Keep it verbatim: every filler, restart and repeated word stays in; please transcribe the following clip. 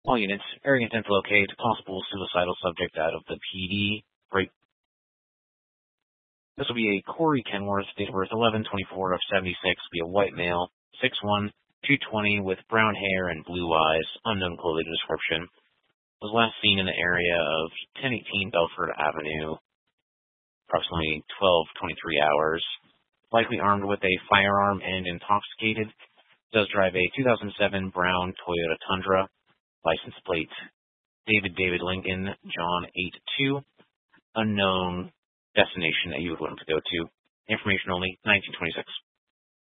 All units, area intent to locate possible suicidal subject out of the P D. Break. This will be a Corey Kenworth, date of birth eleven twenty-four of seventy-six, be a white male, six one, two twenty, with brown hair and blue eyes, unknown clothing description. Was last seen in the area of ten eighteen Belford Avenue, approximately twelve twenty-three hours. Likely armed with a firearm and intoxicated. Does drive a two thousand seven brown Toyota Tundra. License plate David David Lincoln, John eight two. Unknown destination that you would want to go to. Information only, nineteen twenty-six.